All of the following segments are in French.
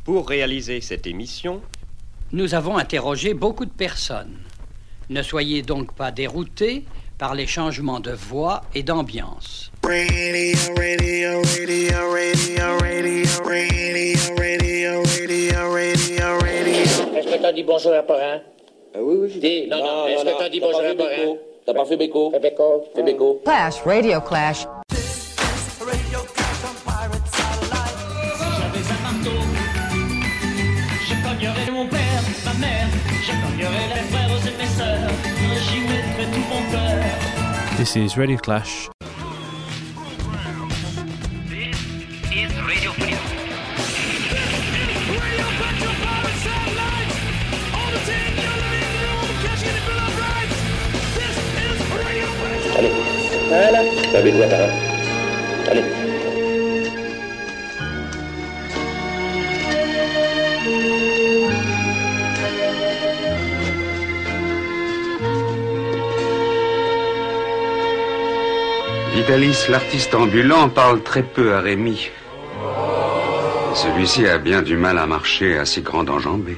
Pour réaliser cette émission, nous avons interrogé beaucoup de personnes. Ne soyez donc pas déroutés par les changements de voix et d'ambiance. Radio, radio, radio, radio, radio, radio, radio, radio, radio, radio. Est-ce que t'as dit bonjour à Parrain? Oui. Dis, non, est-ce que t'as dit bonjour à Parrain? T'as pas fait Béco? Fais Béco. Fais Béco. Clash, Radio Clash. Cognerai mon père, ma mère, je cognerai les frères et mes sœurs, j'y mettrai tout mon cœur. This is Radio Clash. This is Radio Clash. Allez. Voilà. Fais Béco, Parrain. Allez. Vitalis, l'artiste ambulant, parle très peu à Rémi. Celui-ci a bien du mal à marcher à si grande enjambée.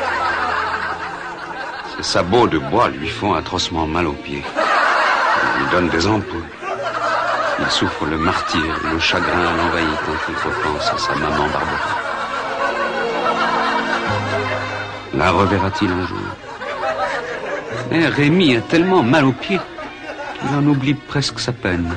Ses sabots de bois lui font atrocement mal aux pieds. Il lui donne des ampoules. Il souffre le martyre, le chagrin l'envahit quand il repense à sa maman Barbara. La reverra-t-il un jour? Mais Rémi a tellement mal aux pieds qu'il en oublie presque sa peine.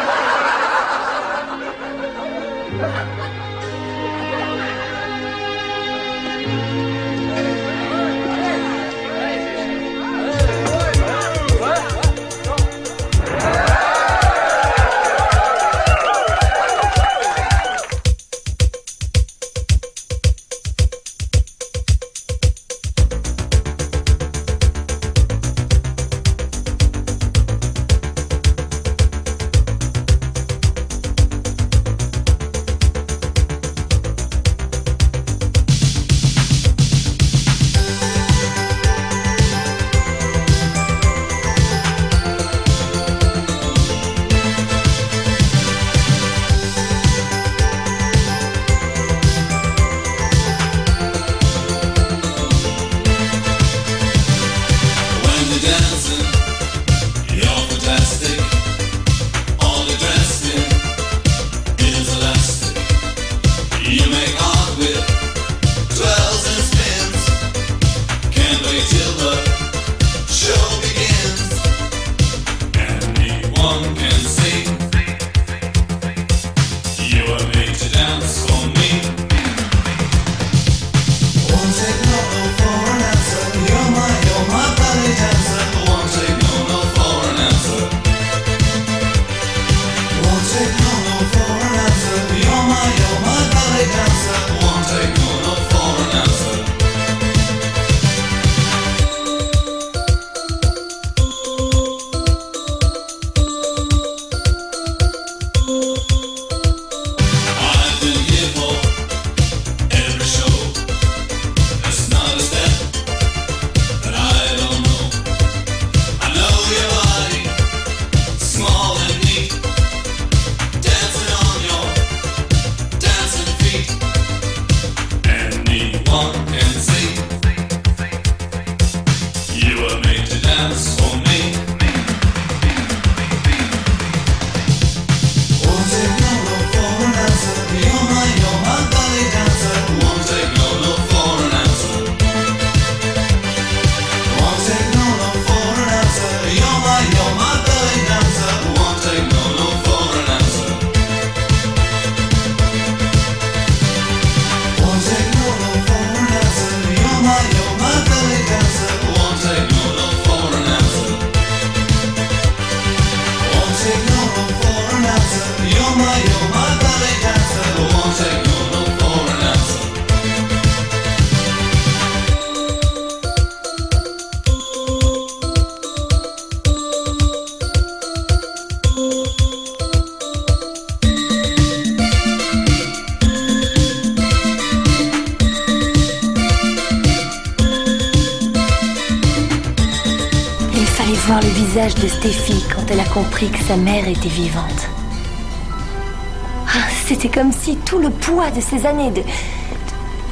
Voir le visage de Stéphie quand elle a compris que sa mère était vivante. Ah, c'était comme si tout le poids de ces années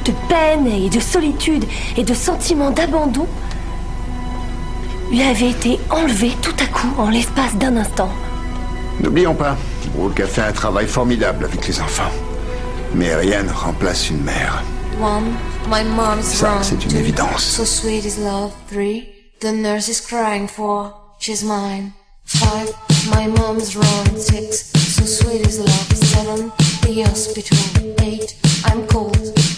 de peine et de solitude et de sentiment d'abandon lui avait été enlevé tout à coup en l'espace d'un instant. N'oublions pas, Brooke a fait un travail formidable avec les enfants. Mais rien ne remplace une mère. One, my mom's Ça, wrong. c'est une évidence. So sweet is love. 3, the nurse is crying. 4, she's mine. 5, my mom's wrong. 6, so sweet is love. 7, the hospital. 8, I'm cold.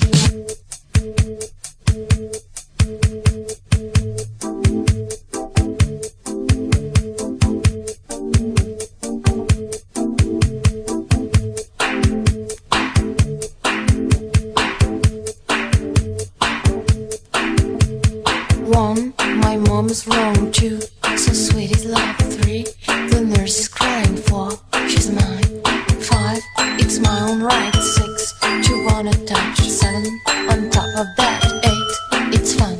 One, my mom's wrong. 2, so sweet is love. 3, the nurse is crying. 4, she's mine. 5, it's my own right. 6, you wanna touch. 7, on top of that. 8, it's fun.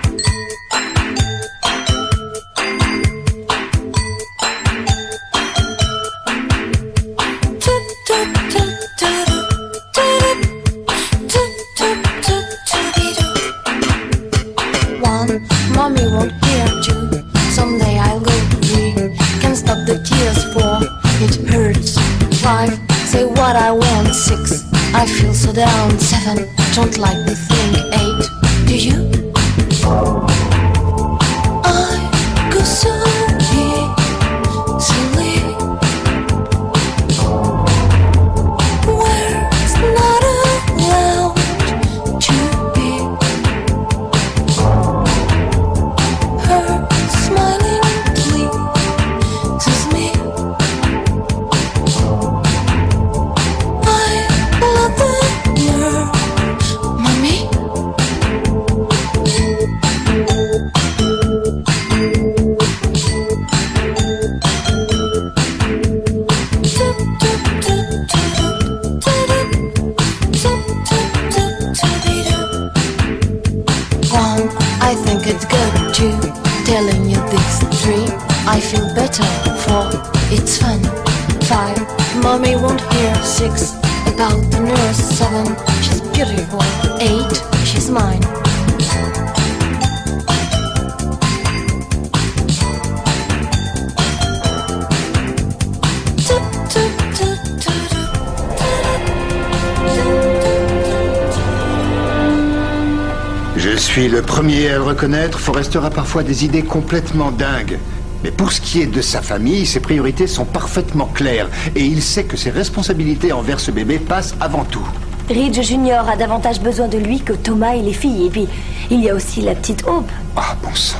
One, mommy won't hear. 2, someday I'll go. 3, can't stop the tears. 4, it hurts. 5, say what I want. 6, I feel so down. 7, don't like the thing. 8, do you? I go so easily where it's not allowed to be. Her smiling pleases me. I love the nerve, mommy. One, I think it's good. 2, telling you this. 3, I feel better. 4, it's fun. 5, mommy won't hear. 6, about the nurse. 7, she's beautiful. 8, she's mine. Je suis le premier à le reconnaître, Forrester a parfois des idées complètement dingues. Mais pour ce qui est de sa famille, ses priorités sont parfaitement claires. Et il sait que ses responsabilités envers ce bébé passent avant tout. Ridge Junior a davantage besoin de lui que Thomas et les filles. Et puis, il y a aussi la petite Aube. Ah, bon sang.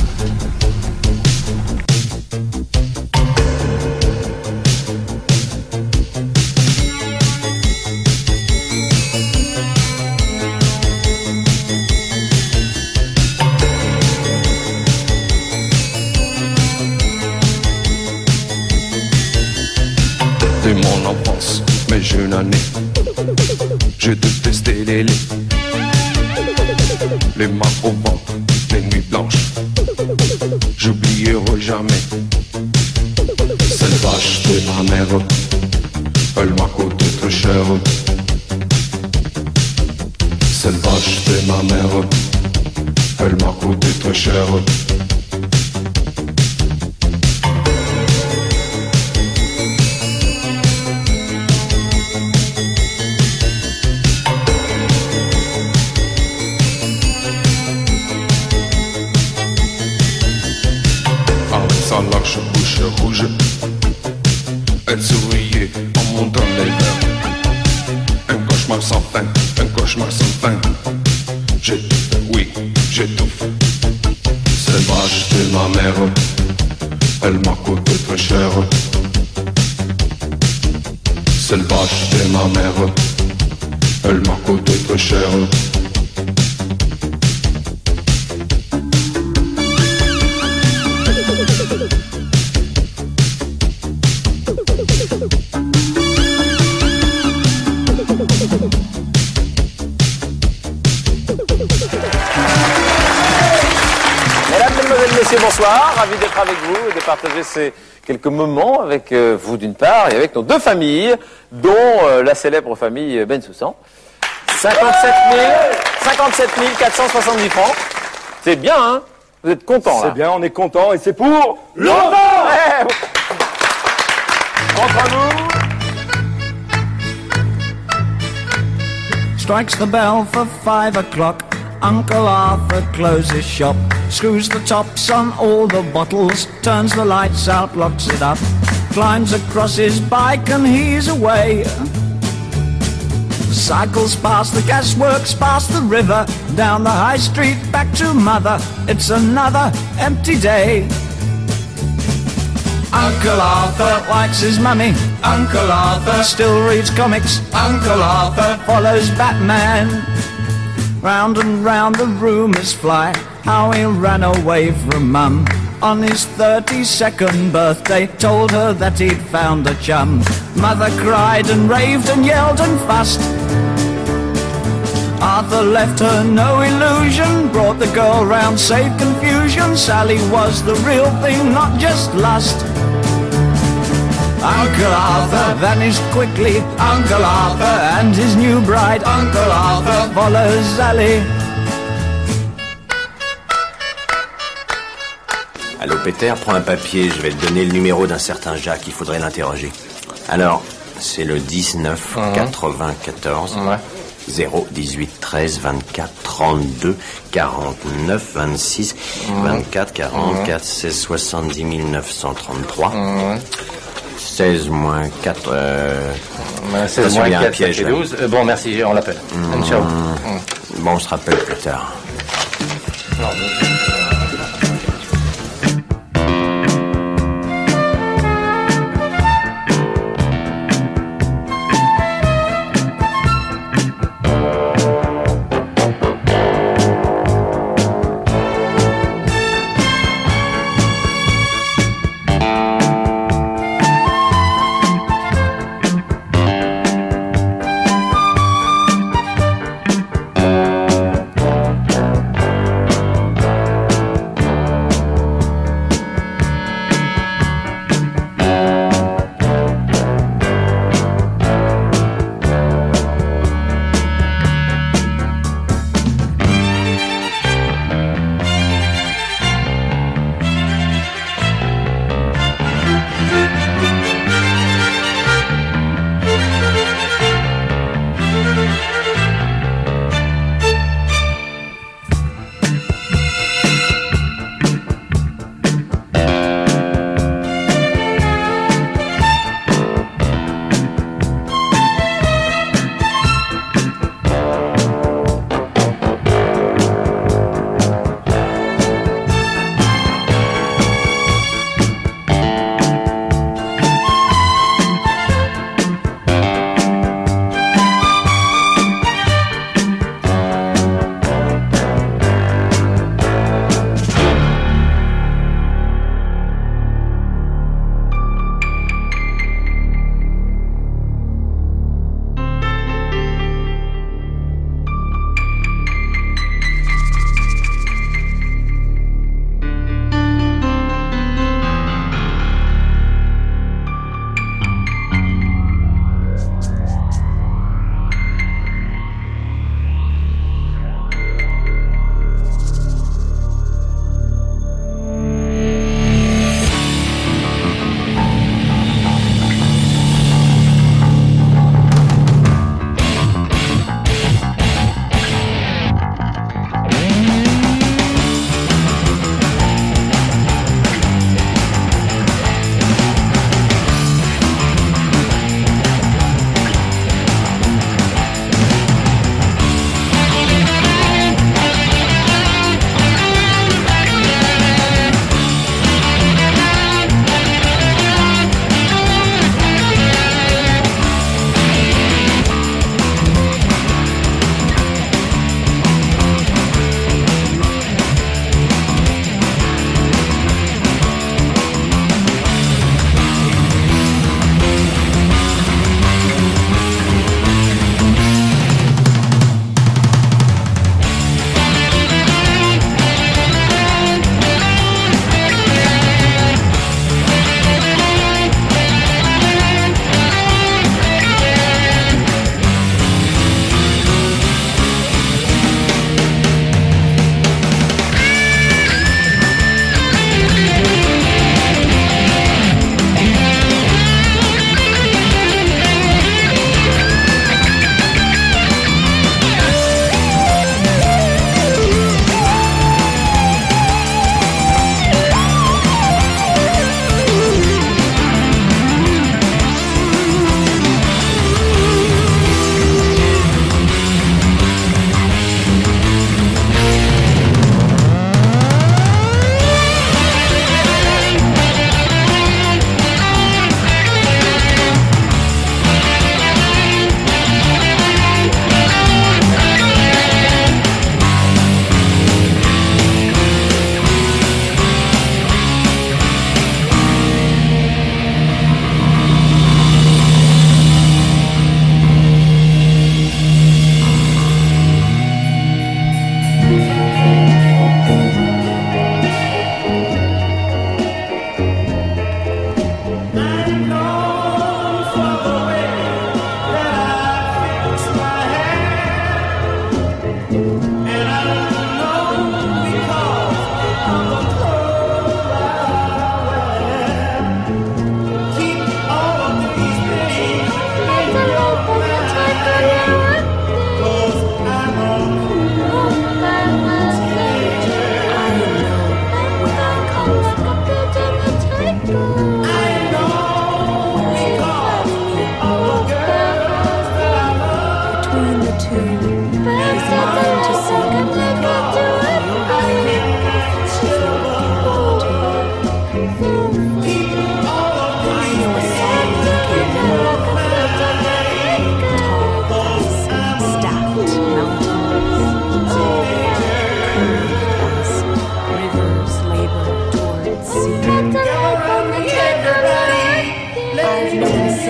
De mon enfance, mes jeunes années, je détestais les lits, les mains au ventre, les nuits blanches. J'oublierai jamais cette vache de ma mère, elle m'a coûté très cher. Cette vache de ma mère, elle m'a coûté très cher. Sa large bouche rouge, elle souriait en montant les verres. Un cauchemar sans fin, un cauchemar sans fin. J'étouffe, oui, j'étouffe. Cette vache de ma mère, elle m'a coûté très cher. Cette vache de ma mère, elle m'a coûté très cher. Messieurs, bonsoir, ravi d'être avec vous et de partager ces quelques moments avec vous d'une part et avec nos deux familles, dont la célèbre famille Bensoussan. 57 470 francs. C'est bien, hein? Vous êtes content, là? C'est bien, on est content, et c'est pour longtemps! Ouais. Entre nous. Strikes the bell for 5 o'clock. Uncle Arthur closes shop, screws the tops on all the bottles, turns the lights out, locks it up, climbs across his bike and he's away. Cycles past the gasworks, past the river, down the high street, back to mother. It's another empty day. Uncle Arthur likes his mummy. Uncle Arthur still reads comics. Uncle Arthur follows Batman. Round and round the rumours fly, how he ran away from Mum on his 32nd birthday, told her that he'd found a chum. Mother cried and raved and yelled and fussed. Arthur left her no illusion, brought the girl round, saved confusion. Sally was the real thing, not just lust. Uncle Arthur vanished quickly. Uncle Arthur and his new bride. Uncle Arthur follows Sally. Allô Peter, prends un papier, je vais te donner le numéro d'un certain Jacques, il faudrait l'interroger. Alors, c'est le 19 94 0 18 13 24 32 49 26 24 44 16 70 933 16 moins 4 16 moins 4 ça fait 12. Bon merci, on l'appelle. Ciao. Bon, on se rappelle plus tard. Non,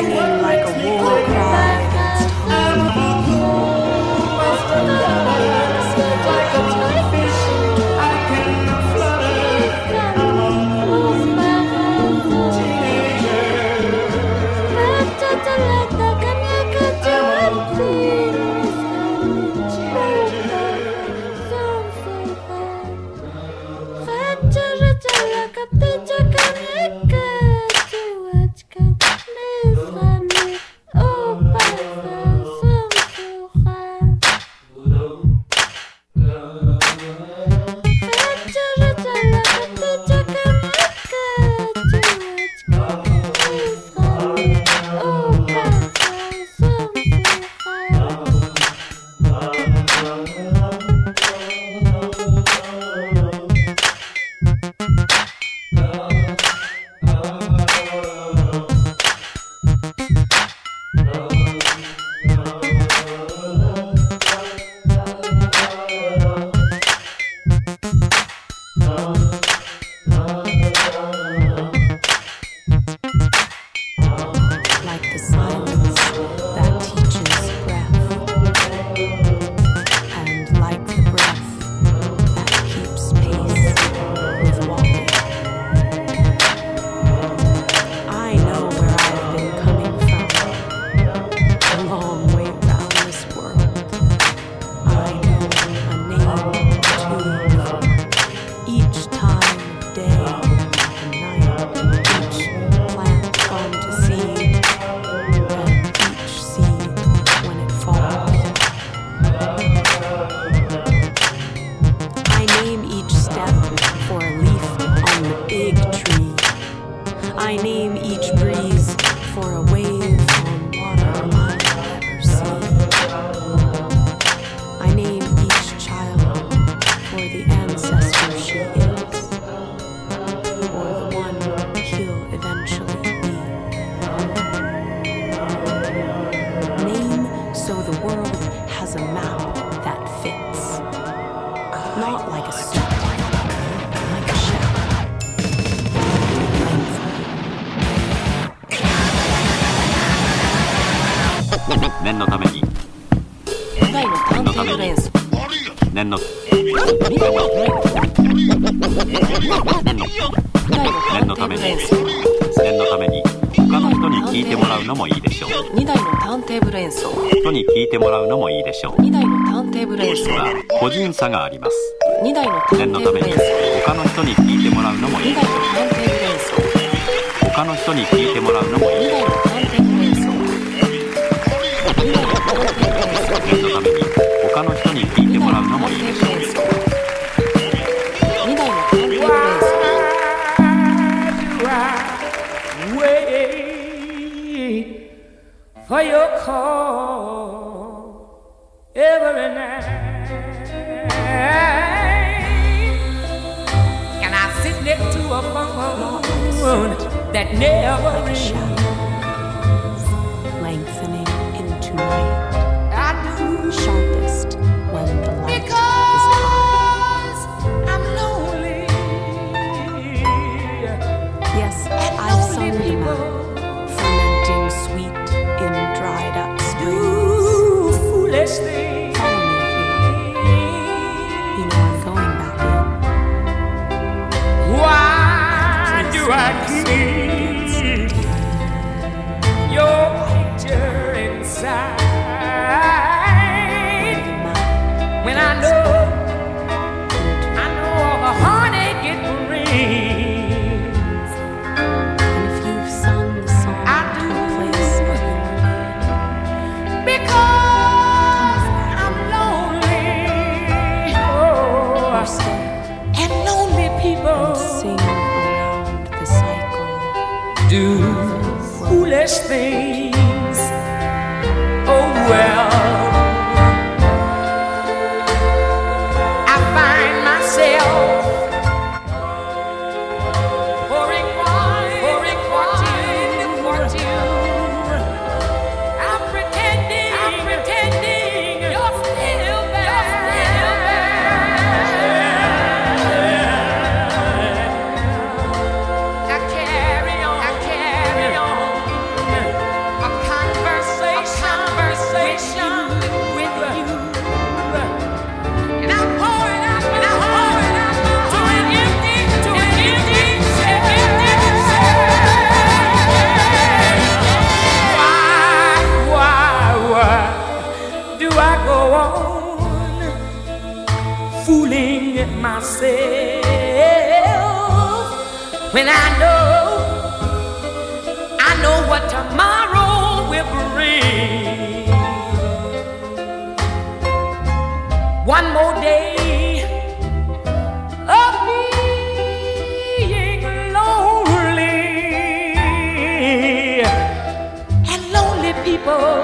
singing like a war cry against 念のために念のために念のために念のために他の人に聞いてもらうのもいいでしょう。 2台のターンテーブル演奏。 人に聞いてもらうのもいいでしょう。 2台のターンテーブル演奏は個人差があります。 2台のターンテーブル演奏。 他の人に聞いてもらうのもいい。 2台のターンテーブル演奏。 他の人に聞いてもらうのもいい。 2台のターンテーブル演奏。2台のターンテーブル演奏。 念のために他の人に聞いてもらうのもいいでしょう。 2台のターンテーブル演奏。 For your call every night, and I sit next to a phone that never rings, lengthening into night. I do, sharpest when the light because I'm lonely. Yes, I've sung the map, fermenting sweet in dried up springs. Foolish thing. Follow me if you like. You know I'm going back in. Why do I keep your picture inside when I know all the heartache it brings? And if you've sung the song to a place of your name, because I'm lonely, or stay and lonely people and sing around the cycle, do foolish things. Oh well, I find myself pouring wine for you. I'm pretending you're still there. I carry on fooling myself when I know what tomorrow will bring. One more day of being lonely, and lonely people.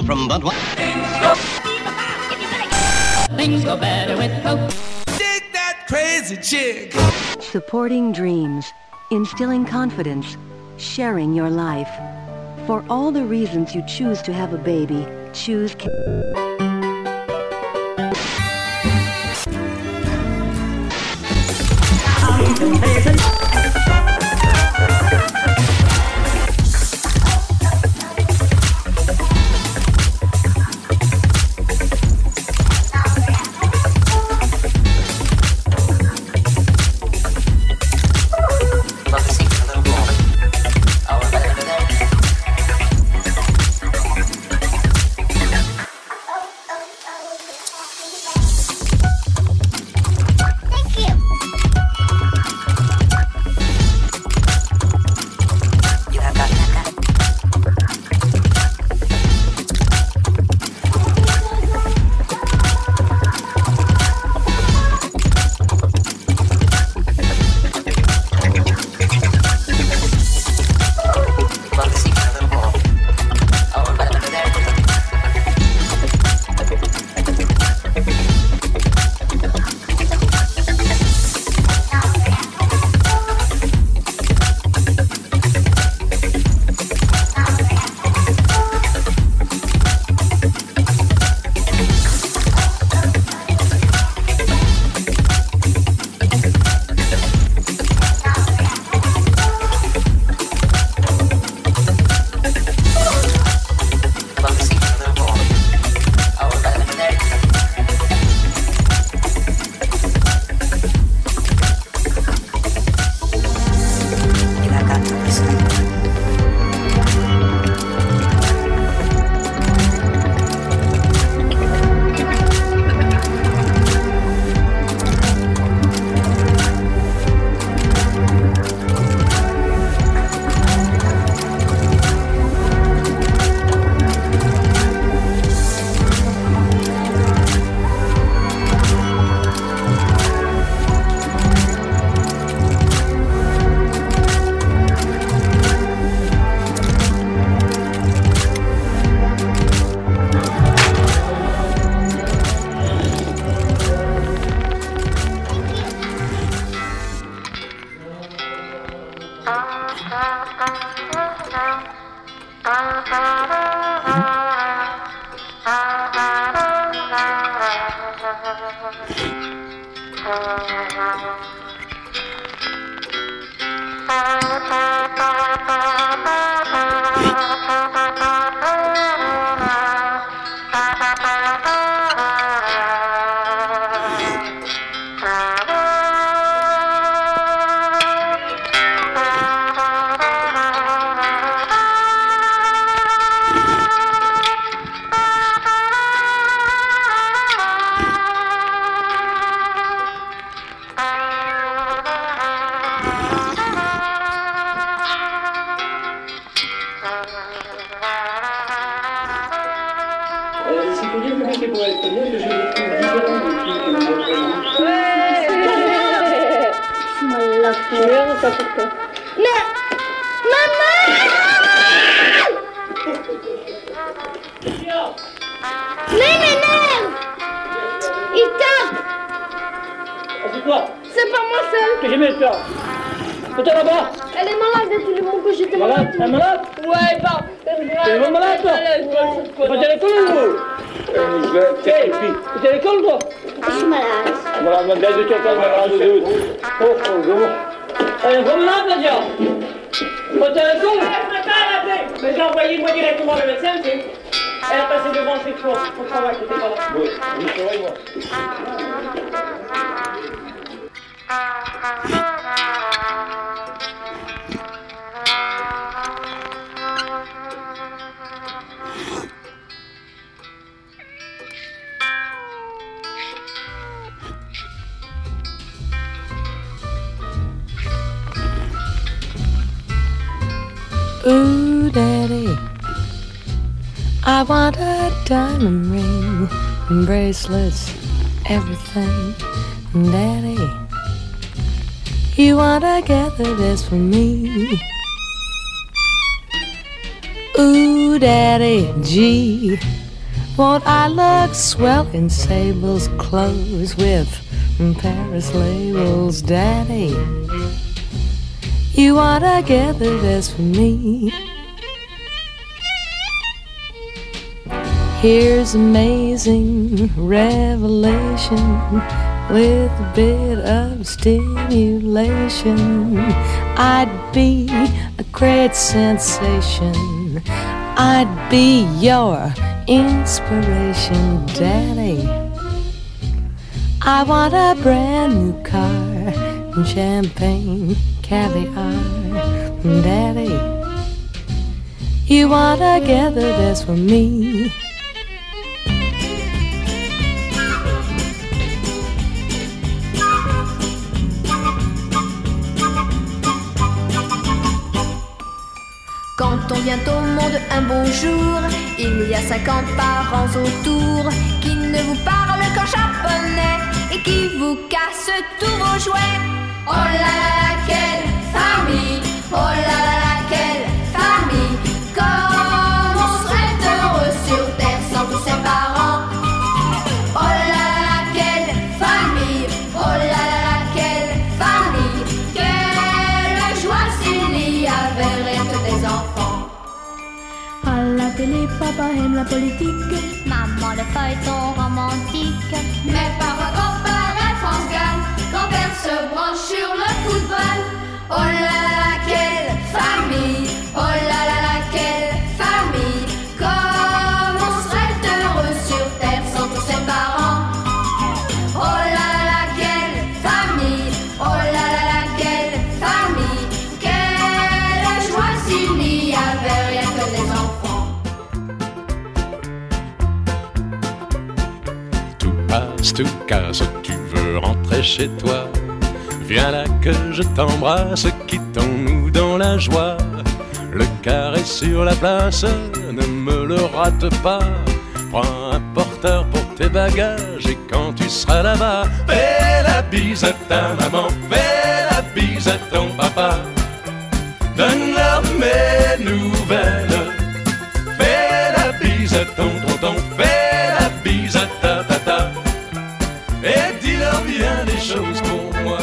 from Budweiser. Things go better with Coke. Dig that crazy chick. Supporting dreams, instilling confidence, sharing your life. For all the reasons you choose to have a baby, choose Ooh, Daddy, I want a diamond ring, bracelets, everything. Daddy, you wanna gather this for me? Ooh, you, Daddy G. Won't I look swell in Sable's clothes with Paris labels, Daddy? You wanna get the best for me? Here's amazing revelation with a bit of stimulation. I'd be a great sensation. I'd be your inspiration, Daddy. I want a brand new car and champagne, caviar, Daddy. You wanna get the best for me? Quand on vient au monde un beau jour, il y a 50 parents autour qui ne vous parlent qu'en japonais et qui vous cassent tous vos jouets. Oh là là, quelle famille! Oh là là, quelle famille! Comme on serait heureux sur terre sans tous ses parents. Oh là là, quelle famille! Oh là là, quelle famille! Quelle joie s'il n'y avait rien que des enfants. À la télé, papa aime la politique, maman le feuilleton romantique. Mais parfois quand père et France gagne, grand-père se branche sur le football. Oh là là, quelle famille! Oh là là, quelle famille! Comme on serait heureux sur terre sans tous ses parents. Oh là là, quelle famille! Oh là là, quelle famille! Quelle joie s'il n'y avait rien que des enfants. Tout passe, tout casse, tu veux rentrer chez toi. Viens là que je t'embrasse, quittons-nous dans la joie. Le carré sur la place, ne me le rate pas. Prends un porteur pour tes bagages et quand tu seras là-bas, fais la bise à ta maman, fais la bise à ton papa. Donne-leur mes nouvelles, fais la bise à ton tonton, fais la bise à ta tata. Et dis-leur bien des choses pour moi.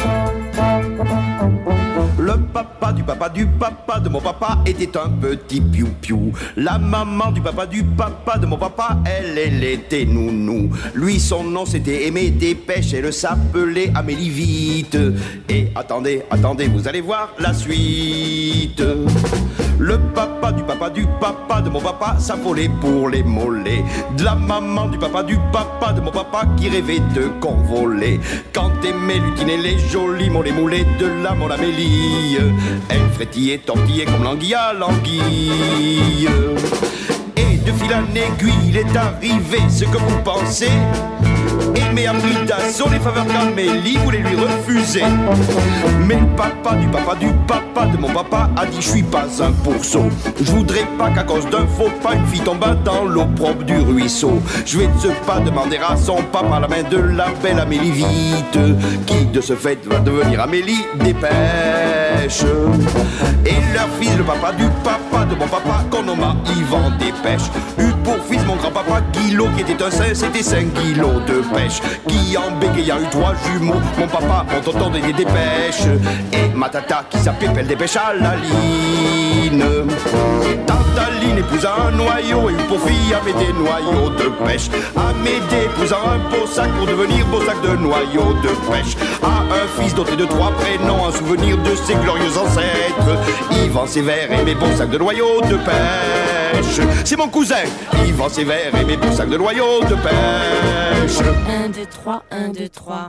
Le papa de mon papa était un petit piou-piou. La maman du papa de mon papa, elle était nounou. Lui, son nom c'était Aimé Dépêche, elle s'appelait Amélie Vite. Et attendez, vous allez voir la suite. Le papa de mon papa s'affolait pour les mollets de la maman du papa de mon papa qui rêvait de convoler. Quand Aimé lutinait les jolis mollets moulés de la mon Amélie, elle frétillait, tortillait comme l'anguille à l'anguille. Et de fil en aiguille, il est arrivé ce que vous pensez. Aimé a pris d'assaut les faveurs qu'Amélie voulait lui refuser. Mais le papa de mon papa a dit je suis pas un pourceau. Je voudrais pas qu'à cause d'un faux pas une fille tombe dans l'eau propre du ruisseau. Je vais de ce pas demander à son papa la main de la belle Amélie Vite, qui de ce fait va devenir Amélie Dépêche. Et leur fils, le papa de mon papa, qu'on nomma Yvan Dépêche, eut pour fils mon grand-papa Guilot, qui était un saint, c'était 5 kilos de pêche, qui en bégayant eu 3 jumeaux, mon papa, mon tonton des dépêches, et ma tata qui s'appelait Pelle Dépêche à la ligne. Tante Aline épousa un noyau et eut pour fille Amédée noyau de pêche. Amédée épousa un beau sac pour devenir beau sac de noyau de pêche. A un fils doté de 3 prénoms, un souvenir de ses glorieux ancêtres, Yvan Sévère et mes beaux sacs de noyau de pêche. C'est mon cousin Yvan Sévère et mes beaux sacs de noyau de pêche. 1, 2, 3, 1, 2, 3.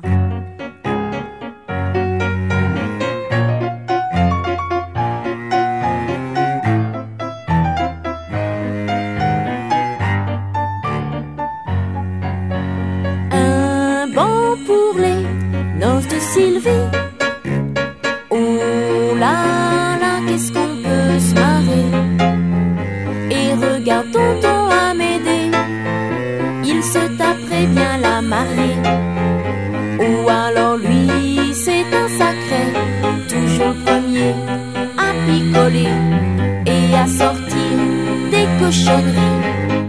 Un banc pour les noces de Sylvie. Oh là là, qu'est-ce qu'on peut se marrer. Et regarde tonton Amédée, il se taperait bien la marée. Ou alors lui, c'est un sacré, toujours premier à picoler et à sortir des cochonnerie.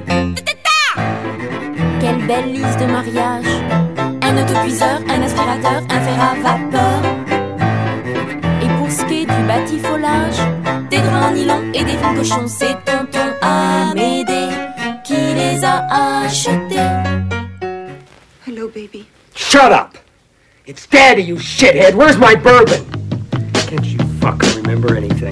Quelle belle liste de mariage. Un autocuiseur, un aspirateur, un fer à vapeur. Et pour ce qui est du batifolage, des draps en nylon et des fils cochons, c'est tonton Amédée qui les a achetés. Hello, baby. Shut up! It's Daddy, you shithead! Where's my bourbon? Can't you fucking remember anything?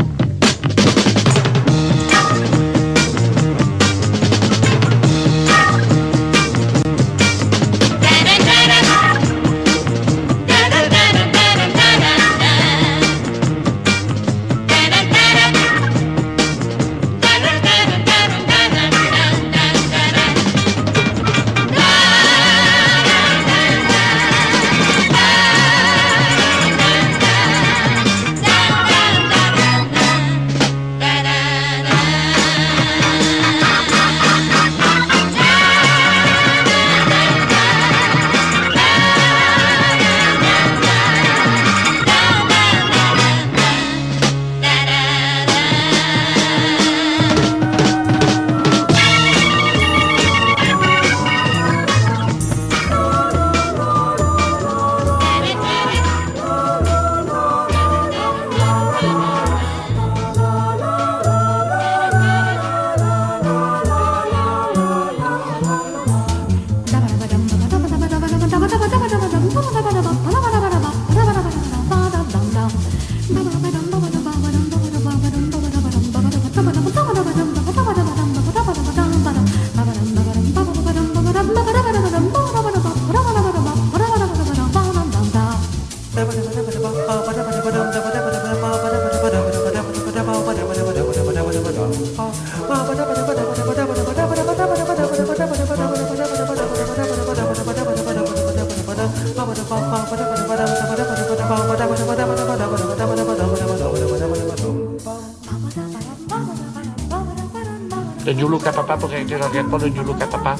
Le New Look à papa pour que je regarde pas le New Look à papa.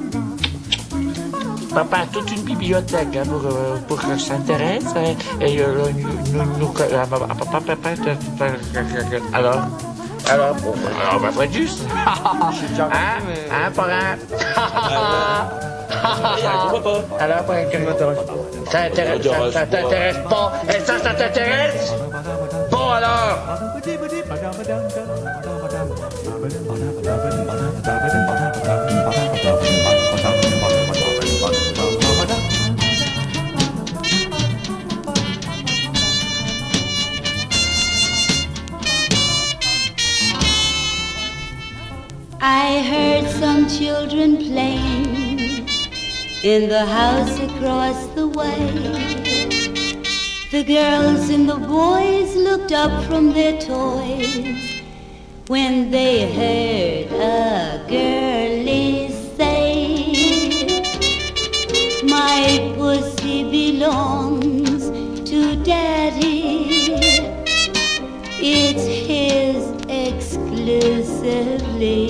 Papa a toute une bibliothèque hein, pour que ça s'intéresse. Et alors, on va faire juste. Hein, parrain? Alors, ça t'intéresse pas? Et ça t'intéresse? Bon, alors? I heard some children playing in the house across the way. The girls and the boys looked up from their toys when they heard a girlie say, my pussy belongs to Daddy. It's his exclusively.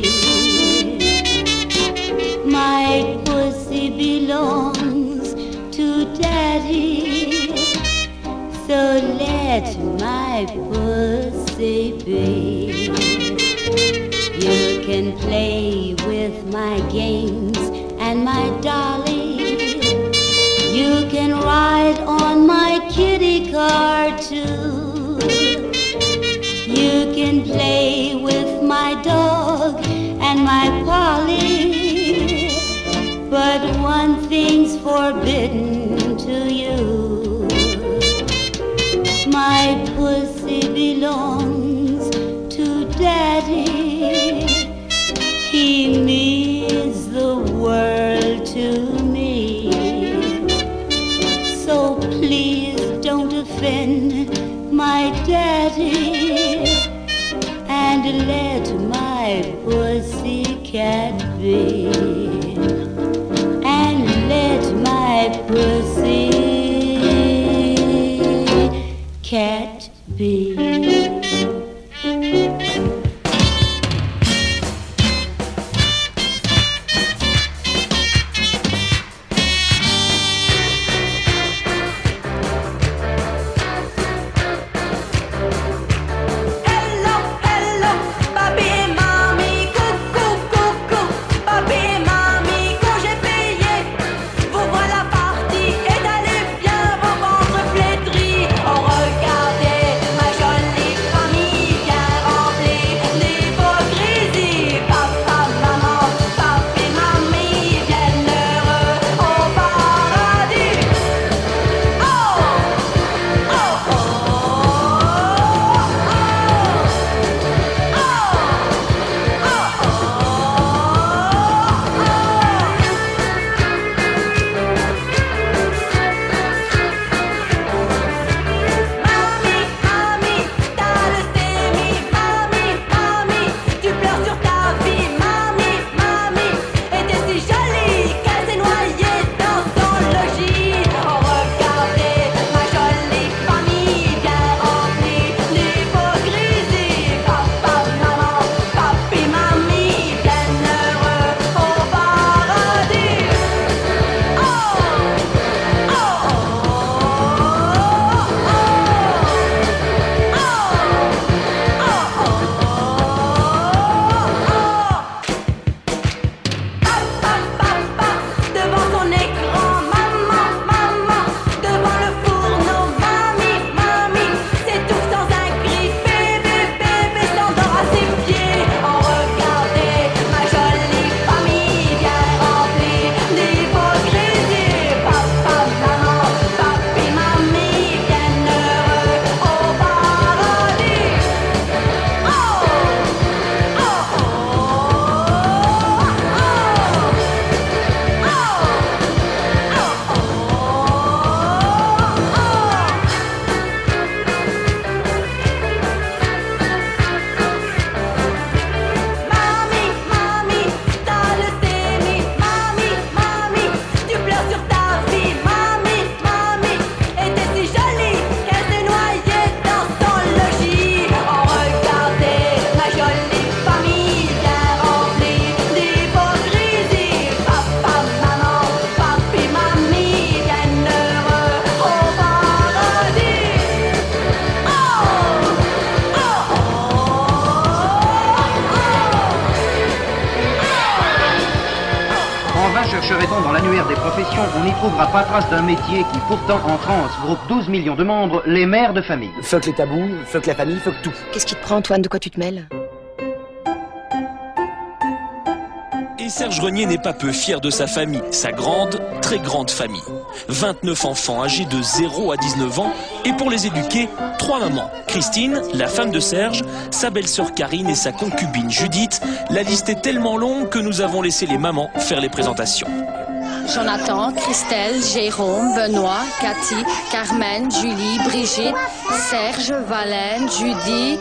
My pussy belongs to Daddy, so let my pussy be. You can play with my games and my dolly. You can ride on my kitty car too. You can play with my dog and my Polly. But one thing's forbidden to you. My pussy belongs to Daddy. He means the world to me. So please don't offend my daddy and let my pussycat be. And let my pussycat be. Hello, hello, papi, mami, Chercherait-on dans l'annuaire des professions, on n'y trouvera pas trace d'un métier qui, pourtant, en France, groupe 12 millions de membres, les mères de famille. Fuck les tabous, fuck la famille, fuck tout. Qu'est-ce qui te prend, Antoine? De quoi tu te mêles? Et Serge Grenier n'est pas peu fier de sa famille, sa grande, très grande famille. 29 enfants âgés de 0 à 19 ans, et pour les éduquer, 3 mamans. Christine, la femme de Serge, sa belle-sœur Karine et sa concubine Judith. La liste est tellement longue que nous avons laissé les mamans faire les présentations. Jonathan, Christelle, Jérôme, Benoît, Cathy, Carmen, Julie, Brigitte, Serge, Valène, Judy,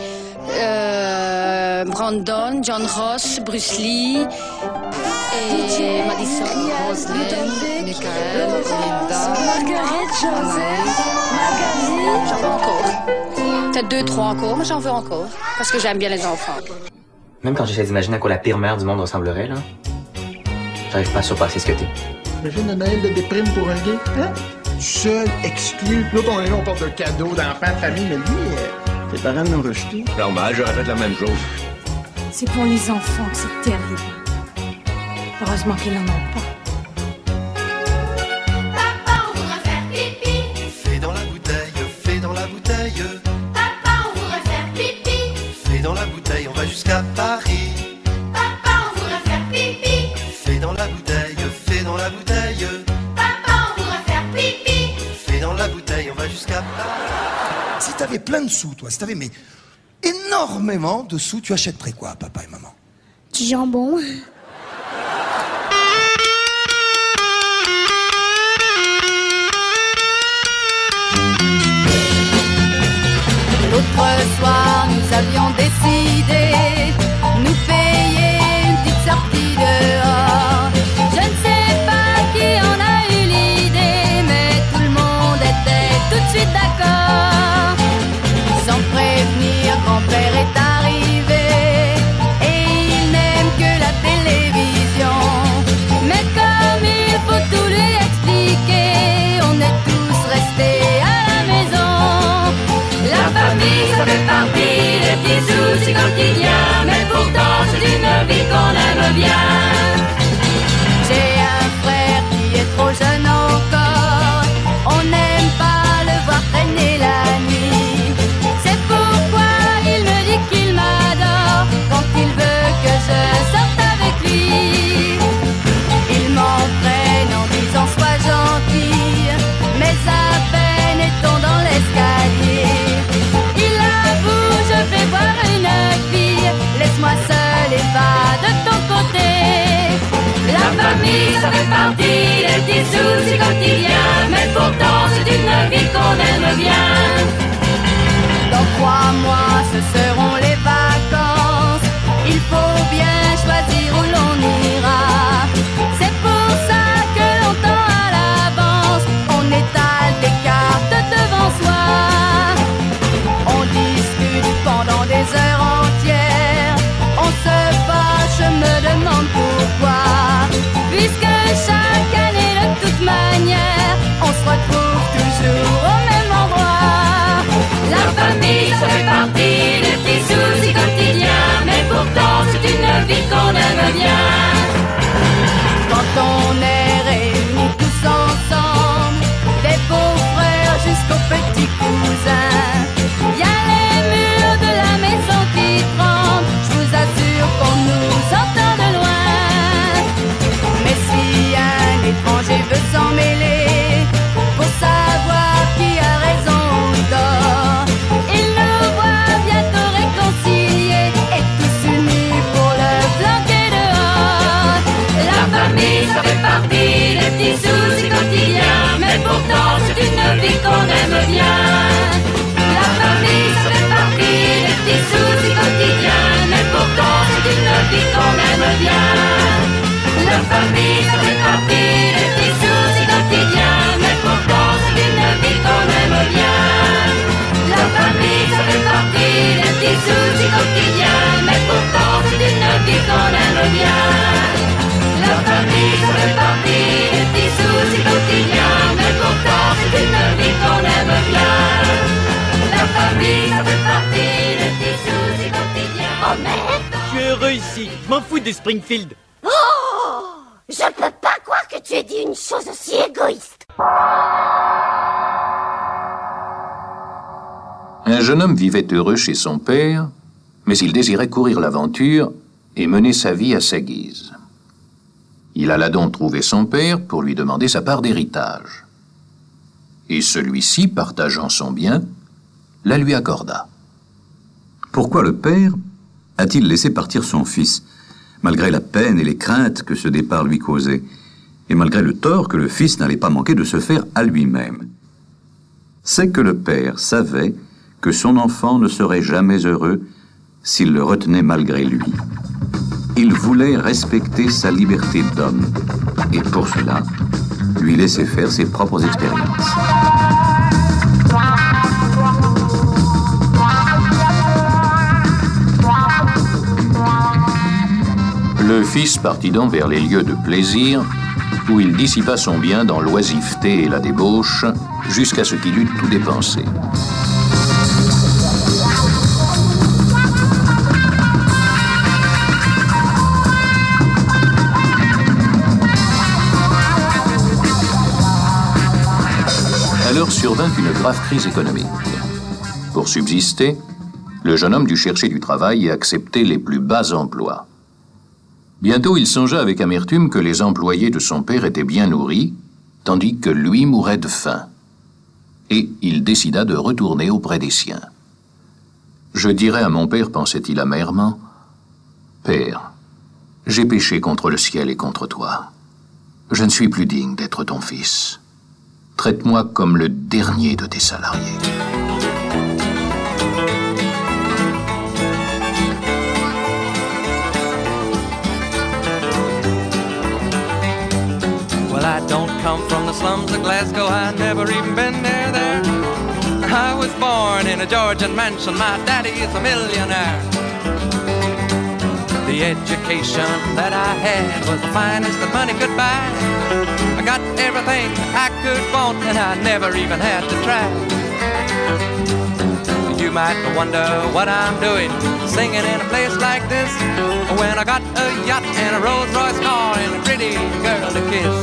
Brandon, John Ross, Bruce Lee, et Madison, Roselyne, Michael, Linda, Marguerite, Joseph, Marguerite. J'en veux encore. Peut-être 2, 3 encore, mais j'en veux encore. Parce que j'aime bien les enfants. Même quand j'essaie d'imaginer à quoi la pire mère du monde ressemblerait, là, j'arrive pas à surpasser ce que t'es. Imagine un Noël de déprime pour un gay, hein? Seul, exclu. L'autre, on parle de cadeaux, d'enfants, de famille, mais lui, tes parents l'ont rejeté. Normal, j'aurais fait la même chose. C'est pour les enfants que c'est terrible. Heureusement qu'ils n'en ont pas. Papa, on voudrait faire pipi. Fais dans la bouteille, fais dans la bouteille. Papa, on voudrait faire pipi. Fais dans la bouteille, on va jusqu'à Paris. Papa, on voudrait faire pipi. Fais dans la bouteille, fais dans la bouteille. Papa, on voudrait faire pipi. Fais dans la bouteille, on va jusqu'à Paris. Si t'avais plein de sous, toi, si t'avais mais énormément de sous, tu achèterais quoi, papa et maman? Du jambon. L'autre soir, nous avions décidé nous payer une petite sortie dehors. Je ne sais pas qui en a eu l'idée, mais tout le monde était tout de suite d'accord. Sans prévenir, grand-père est arrivé et il n'aime que la télévision. Mais comme il faut tout lui expliquer, on est tous restés à la maison. La famille, ça fait partie des petits soucis quotidiens, mais pourtant c'est une vie qu'on aime bien. J'ai un frère qui est trop jeune encore, on n'aime pas le voir traîner la nuit. C'est pourquoi il me dit qu'il m'adore quand il veut que je sorte avec lui. Il m'entraîne en disant sois gentil, mais à peine est-on dans l'escalier, il avoue je vais voir une fille, laisse-moi seul et va de ton côté. La famille ça fait partie des petits soucis quotidiens, mais pourtant c'est une vie qu'on aime bien. Dans 3 mois ce seront les vacances, il faut bien choisir où l'on ira. C'est pour ça que longtemps à l'avance on étale des cartes devant soi. On discute pendant des heures entières, on se fâche, je me demande pourquoi. Puisque chaque année de toute manière, on se retrouve toujours au même endroit. La famille, ça fait partie des petits soucis quotidiens, mais pourtant c'est une vie qu'on aime bien. Quand on est réunis tous ensemble, des beaux frères jusqu'aux petits cousins, y a les murs de la maison qui tremblent, je vous assure qu'on nous entend de loin. Mais si un étranger veut s'en mêler, pour savoir qui a raison ou tort, il nous voit bientôt réconciliés et tous unis pour le planquer dehors. La famille, ça fait partie des petits soucis quotidiens, mais pourtant c'est une vie qu'on aime bien. La famille, ça fait partie des petits soucis quotidiens, mais pourtant c'est une vie qu'on aime bien. La famille, ça fait partie des petits soucis quotidiens, mais pourtant c'est une vie qu'on aime bien. La famille, ça fait partie des petits soucis quotidiens, mais pourtant c'est une vie qu'on aime bien. La famille, ça fait partie des petits soucis quotidiens, mais pourtant c'est une vie qu'on aime bien. La famille, ça fait partie des petits soucis quotidiens. Oh merde! Je suis heureux ici, je m'en fous de Springfield. Oh! Je peux pas croire que que tu aies dit une chose aussi égoïste. Un jeune homme vivait heureux chez son père, mais il désirait courir l'aventure et mener sa vie à sa guise. Il alla donc trouver son père pour lui demander sa part d'héritage. Et celui-ci, partageant son bien, la lui accorda. Pourquoi le père a-t-il laissé partir son fils, malgré la peine et les craintes que ce départ lui causait, et malgré le tort que le fils n'allait pas manquer de se faire à lui-même? C'est que le père savait que son enfant ne serait jamais heureux s'il le retenait malgré lui. Il voulait respecter sa liberté d'homme, et pour cela, lui laisser faire ses propres expériences. Le fils partit donc vers les lieux de plaisir, où il dissipa son bien dans l'oisiveté et la débauche, jusqu'à ce qu'il eût tout dépensé. Alors survint une grave crise économique. Pour subsister, le jeune homme dut chercher du travail et accepter les plus bas emplois. Bientôt, il songea avec amertume que les employés de son père étaient bien nourris, tandis que lui mourait de faim. Et il décida de retourner auprès des siens. « Je dirai à mon père, pensait-il amèrement, « Père, j'ai péché contre le ciel et contre toi. Je ne suis plus digne d'être ton fils. Traite-moi comme le dernier de tes salariés. » Well, I don't come from the slums of Glasgow, I never even been there. I was born in a Georgian mansion, my daddy is a millionaire. The education that I had was the finest that money could buy. I got everything I could want and I never even had to try. You might wonder what I'm doing, singing in a place like this, when I got a yacht and a Rolls Royce car and a pretty girl to kiss.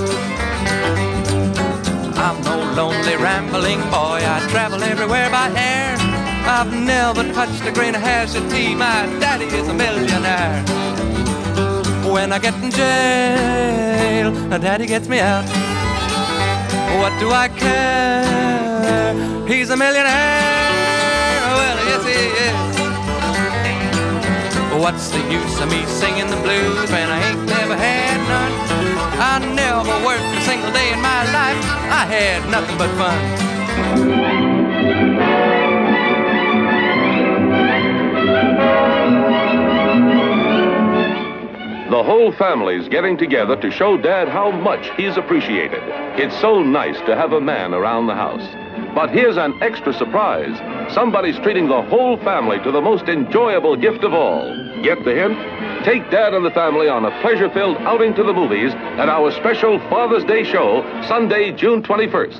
I'm no lonely rambling boy, I travel everywhere by air. I've never touched a grain of hash of tea, my daddy is a millionaire. When I get in jail, daddy gets me out. What do I care? He's a millionaire, well yes he is. What's the use of me singing the blues when I ain't never had none? I never worked a single day in my life, I had nothing but fun. The whole family's getting together to show Dad how much he's appreciated. It's so nice to have a man around the house. But here's an extra surprise. Somebody's treating the whole family to the most enjoyable gift of all. Get the hint? Take Dad and the family on a pleasure-filled outing to the movies at our special Father's Day show, Sunday, June 21st.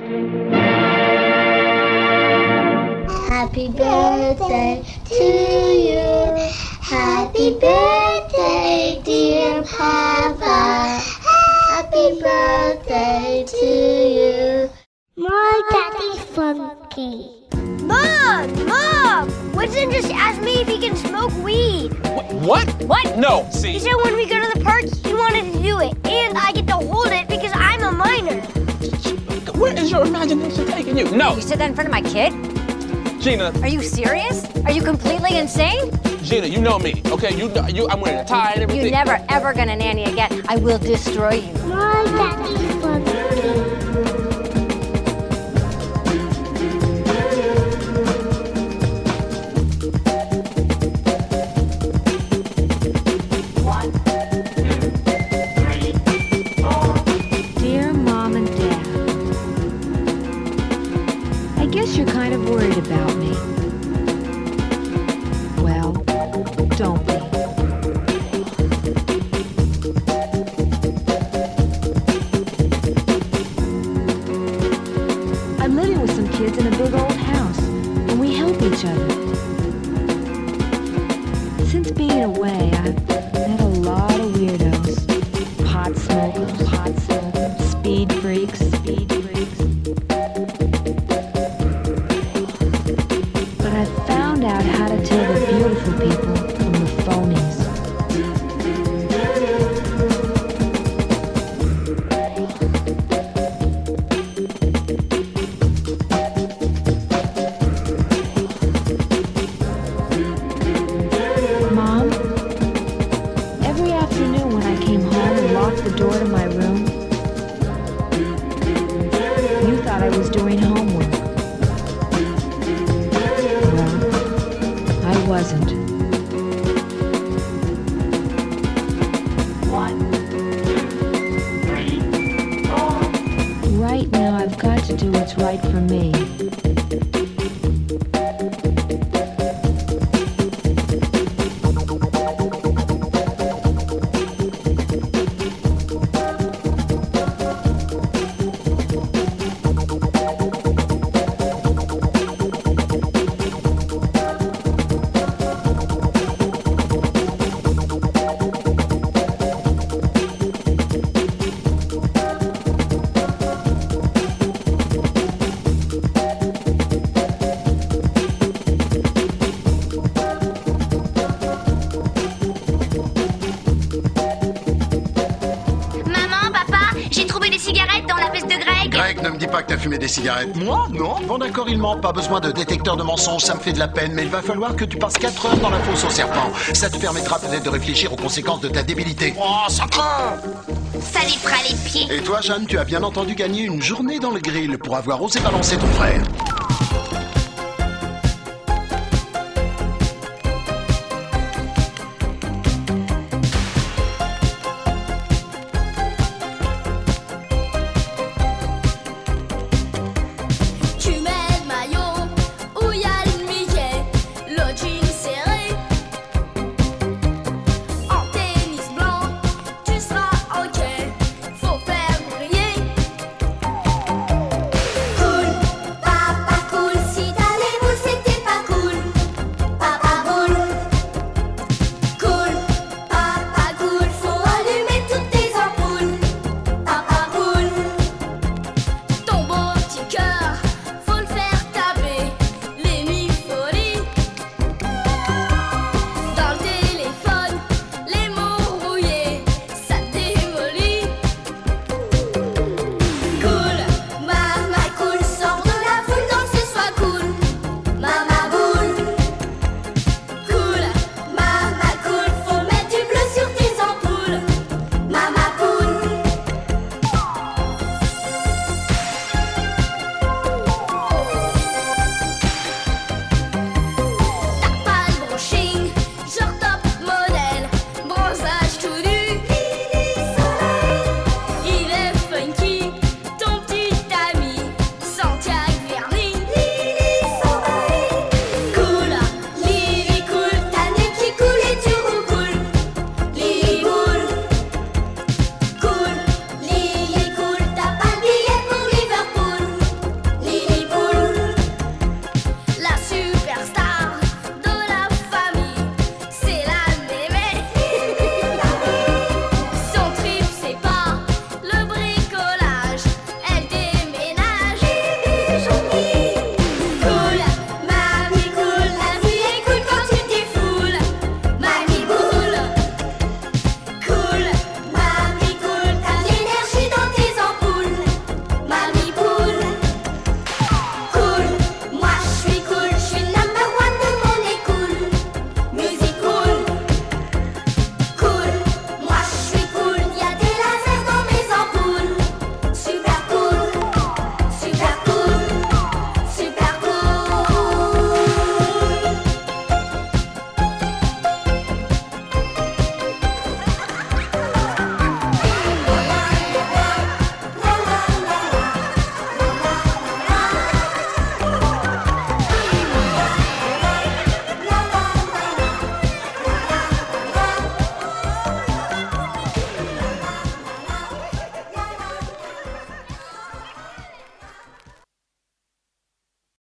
Happy birthday to you. Happy birthday, dear Papa. Happy birthday to you. My daddy's funky. Mom! Winston just asked me if he can smoke weed. What? What? No, see. He said when we go to the park, he wanted to do it. And I get to hold it because I'm a minor. Where is your imagination taking you? No. You said that in front of my kid? Gina. Are you serious? Are you completely insane? Gina, you know me, okay? I'm wearing a tie and everything. You're never, ever gonna nanny again. I will destroy you. My daddy's funky. Dear Mom and Dad, I guess you're kind of worried about me. Well, don't be. to do what's right for me. Ne me dis pas que t'as fumé des cigarettes. Moi? Non. Bon d'accord, il ment. Pas besoin de détecteur de mensonges, ça me fait de la peine. Mais il va falloir que tu passes 4 heures dans la fosse au serpent. Ça te permettra peut-être de réfléchir aux conséquences de ta débilité. Oh, ça craint! Ça lui fera les pieds. Et toi, Jeanne, tu as bien entendu gagner une journée dans le grill pour avoir osé balancer ton frère.